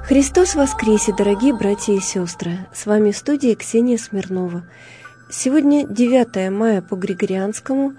Христос воскресе, дорогие братья и сестры! С вами в студии Ксения Смирнова. Сегодня 9 мая по Григорианскому,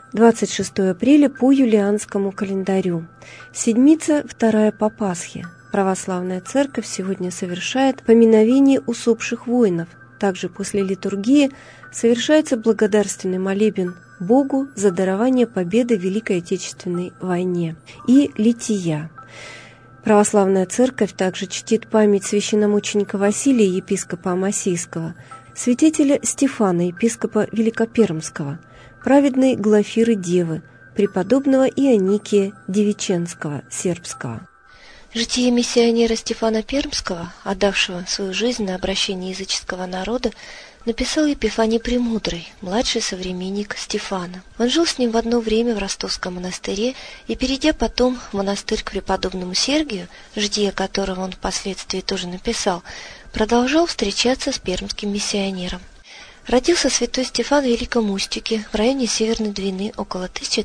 26 апреля по Юлианскому календарю. Седмица 2 по Пасхе. Православная Церковь сегодня совершает поминовение усопших воинов. Также после литургии совершается благодарственный молебен Богу за дарование победы в Великой Отечественной войне и лития. Православная Церковь также чтит память священномученика Василия, епископа Амасийского, святителя Стефана, епископа Великопермского, праведной Глафиры Девы, преподобного Ионикия Девиченского, сербского. Житие миссионера Стефана Пермского, отдавшего свою жизнь на обращение языческого народа, написал Епифаний Премудрый, младший современник Стефана. Он жил с ним в одно время в Ростовском монастыре и, перейдя потом в монастырь к преподобному Сергию, житие которого он впоследствии тоже написал, продолжал встречаться с пермским миссионером. Родился святой Стефан в Великом Устюге в районе Северной Двины около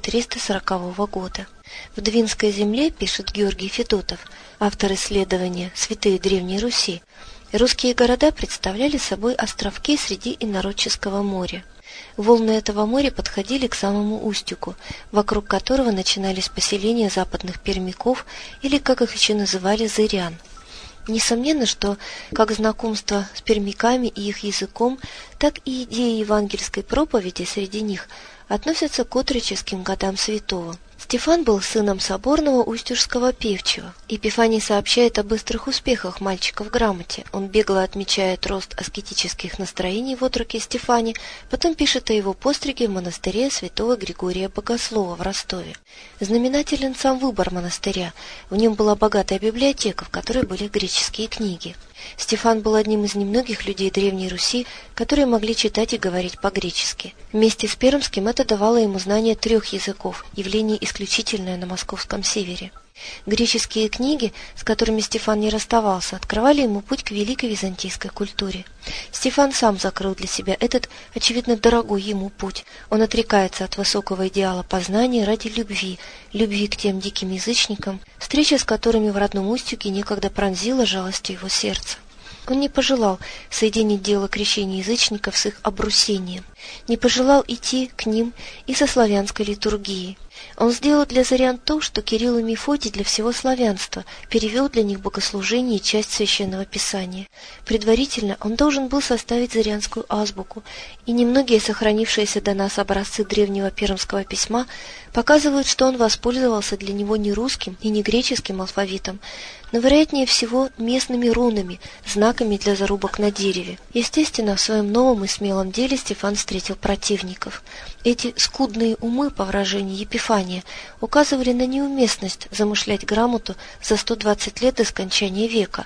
1340 года. В Двинской земле, пишет Георгий Федотов, автор исследования «Святые Древней Руси», русские города представляли собой островки среди инородческого моря. Волны этого моря подходили к самому Устюгу, вокруг которого начинались поселения западных пермяков или, как их еще называли, зырян. Несомненно, что как знакомство с пермяками и их языком, так и идеи евангельской проповеди среди них относятся к отроческим годам святого. Стефан был сыном соборного устюжского певчего. Епифаний сообщает о быстрых успехах мальчика в грамоте. Он бегло отмечает рост аскетических настроений в отроке Стефане, потом пишет о его постриге в монастыре святого Григория Богослова в Ростове. Знаменателен сам выбор монастыря. В нем была богатая библиотека, в которой были греческие книги. Стефан был одним из немногих людей Древней Руси, которые могли читать и говорить по-гречески. Вместе с пермским это давало ему знание 3 языков, явление исключительное на московском севере. Греческие книги, с которыми Стефан не расставался, открывали ему путь к великой византийской культуре. Стефан сам закрыл для себя этот, очевидно, дорогой ему путь. Он отрекается от высокого идеала познания ради любви к тем диким язычникам, встреча с которыми в родном Устюге некогда пронзила жалостью его сердца. Он не пожелал соединить дело крещения язычников с их обрусением, не пожелал идти к ним и со славянской литургией. Он сделал для зырян то, что Кирилл и Мефодий для всего славянства, перевел для них богослужение и часть Священного Писания. Предварительно он должен был составить зырянскую азбуку, и немногие сохранившиеся до нас образцы древнего пермского письма показывают, что он воспользовался для него не русским и не греческим алфавитом, но, вероятнее всего, местными рунами, знаками для зарубок на дереве. Естественно, в своем новом и смелом деле Стефан встретил противников. Эти скудные умы, по выражению Епифания, указывали на неуместность замышлять грамоту за 120 лет до скончания века.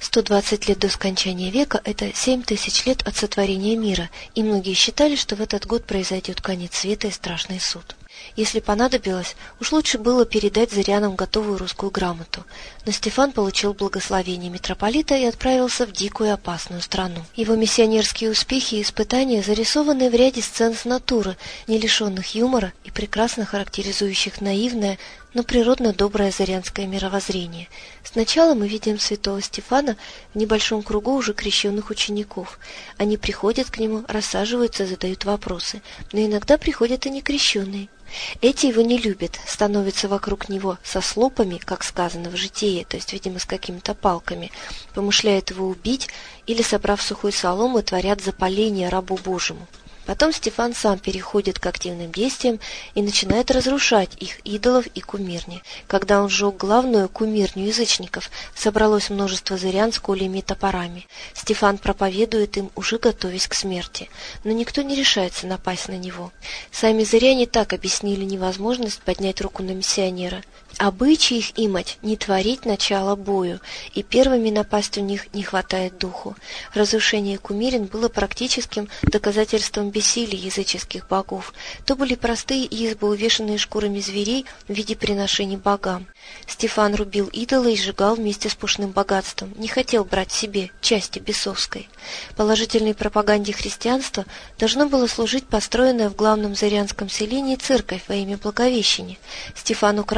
120 лет до скончания века – это 7000 лет от сотворения мира, и многие считали, что в этот год произойдет конец света и страшный суд. Если понадобилось, уж лучше было передать зырянам готовую русскую грамоту. Но Стефан получил благословение митрополита и отправился в дикую и опасную страну. Его миссионерские успехи и испытания зарисованы в ряде сцен с натуры, не лишенных юмора и прекрасно характеризующих наивное, но природно доброе зырянское мировоззрение. Сначала мы видим святого Стефана в небольшом кругу уже крещенных учеников. Они приходят к нему, рассаживаются, задают вопросы, но иногда приходят и некрещенные. Эти его не любят, становятся вокруг него со слопами, как сказано в житии, то есть, видимо, с какими-то палками, помышляют его убить или, собрав сухую солому, творят запаление рабу Божьему. Потом Стефан сам переходит к активным действиям и начинает разрушать их идолов и кумирни. Когда он сжег главную кумирню язычников, собралось множество зырян с кольями и топорами. Стефан проповедует им, уже готовясь к смерти, но никто не решается напасть на него. Сами зыряне так объяснили невозможность поднять руку на миссионера. Обычай их имать не творить начало бою, и первыми напасть у них не хватает духу. Разрушение кумирен было практическим доказательством бессилия языческих богов. То были простые избы, увешанные шкурами зверей в виде приношений богам. Стефан рубил идола и сжигал вместе с пушным богатством, не хотел брать себе части бесовской. Положительной пропаганде христианства должно было служить построенная в главном зырянском селении церковь во имя Благовещения. Стефан украсил ее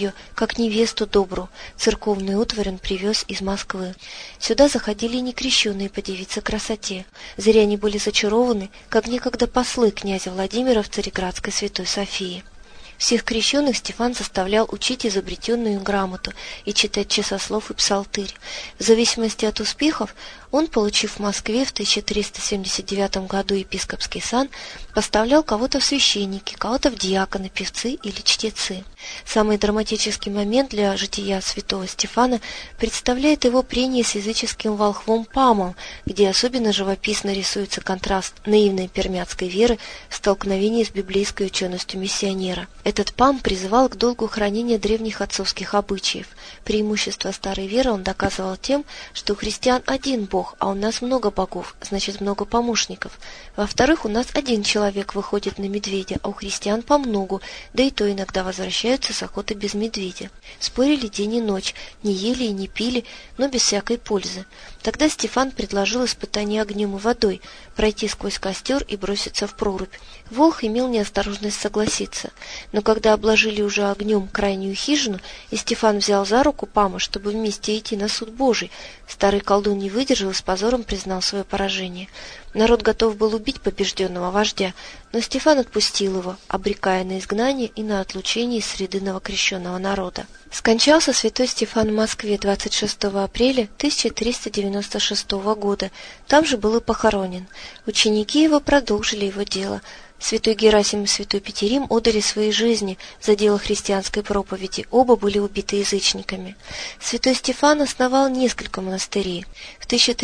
ее, как невесту добру. Церковную утварь он привез из Москвы. Сюда заходили некрещенные подивиться красоте. Зря они были зачарованы, как некогда послы князя Владимира в Цареградской Святой Софии. Всех крещенных Стефан заставлял учить изобретенную грамоту и читать часослов и псалтырь. В зависимости от успехов он, получив в Москве в 1379 году епископский сан, поставлял кого-то в священники, кого-то в диаконы, певцы или чтецы. Самый драматический момент для жития святого Стефана представляет его прение с языческим волхвом Памом, где особенно живописно рисуется контраст наивной пермяцкой веры в столкновении с библейской ученостью миссионера. Этот Пам призывал к долгу хранения древних отцовских обычаев. Преимущество старой веры он доказывал тем, что у христиан один Бог, а у нас много богов, значит много помощников. Во-вторых, у нас один человек выходит на медведя, а у христиан по многу, да и то иногда возвращаются с охоты без медведя. Спорили день и ночь, не ели и не пили, но без всякой пользы. Тогда Стефан предложил испытание огнем и водой, пройти сквозь костер и броситься в прорубь. Волх имел неосторожность согласиться, но когда обложили уже огнем крайнюю хижину, и Стефан взял за руку Пама, чтобы вместе идти на суд Божий, старый колдун не выдержал и с позором признал свое поражение. Народ готов был убить побежденного вождя, но Стефан отпустил его, обрекая на изгнание и на отлучение из среды новокрещенного народа. Скончался святой Стефан в Москве 26 апреля 1396 года. Там же был и похоронен. Ученики его продолжили его дело. Святой Герасим и святой Петерим отдали свои жизни за дело христианской проповеди. Оба были убиты язычниками. Святой Стефан основал несколько монастырей. В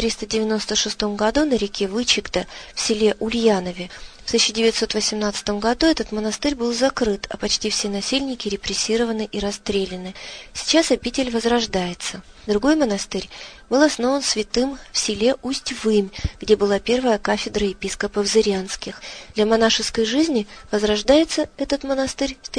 1396 году на реке Вычегда в селе Ульянове. В 1918 году этот монастырь был закрыт, а почти все насельники репрессированы и расстреляны. Сейчас обитель возрождается. Другой монастырь был основан святым в селе Усть-Вымь, где была первая кафедра епископов зырянских. Для монашеской жизни возрождается этот монастырь с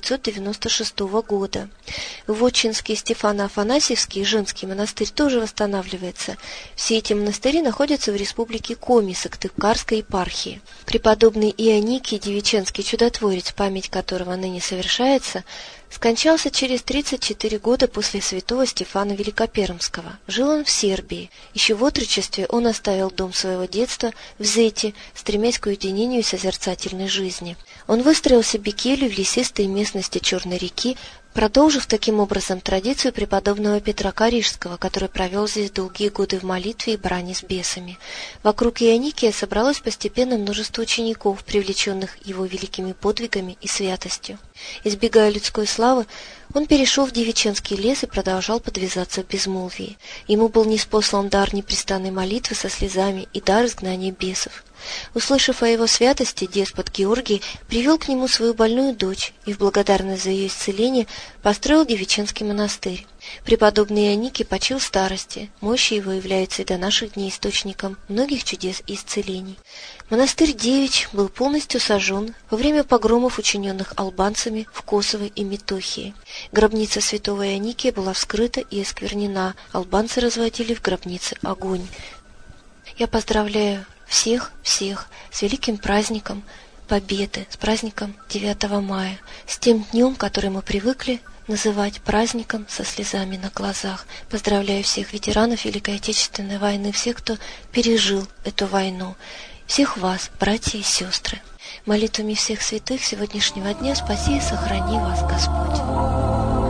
1996 года. Вотчинский Стефано-Афанасьевский женский монастырь тоже восстанавливается. Все эти монастыри находятся в республике Коми Сыктывкарской епархии. Преподобный Ионикий Девиченский чудотворец, память которого ныне совершается, скончался через 34 года после святого Стефана Великопермского. Жил он в Сербии. Еще в отрочестве он оставил дом своего детства в Зете, стремясь к уединению и созерцательной жизни. Он выстроил себе келью в лесистой местности Черной реки, продолжив таким образом традицию преподобного Петра Карижского, который провел здесь долгие годы в молитве и брани с бесами. Вокруг Ионикия собралось постепенно множество учеников, привлеченных его великими подвигами и святостью. Избегая людской славы, он перешел в Девиченский лес и продолжал подвязаться в безмолвии. Ему был ниспослан дар непрестанной молитвы со слезами и дар изгнания бесов. Услышав о его святости, деспот Георгий привел к нему свою больную дочь и в благодарность за ее исцеление построил Девиченский монастырь. Преподобный Ионикий почил в старости, мощи его являются и до наших дней источником многих чудес и исцелений. Монастырь Девич был полностью сожжен во время погромов, учиненных албанцами в Косово и Метохии. Гробница святого Ионикия была вскрыта и осквернена, албанцы разводили в гробнице огонь. Я поздравляю всех с великим праздником Победы, с праздником 9 мая, с тем днем, который мы привыкли называть праздником со слезами на глазах. Поздравляю всех ветеранов Великой Отечественной войны, всех, кто пережил эту войну, всех вас, братья и сестры. Молитвами всех святых сегодняшнего дня спаси и сохрани вас Господь.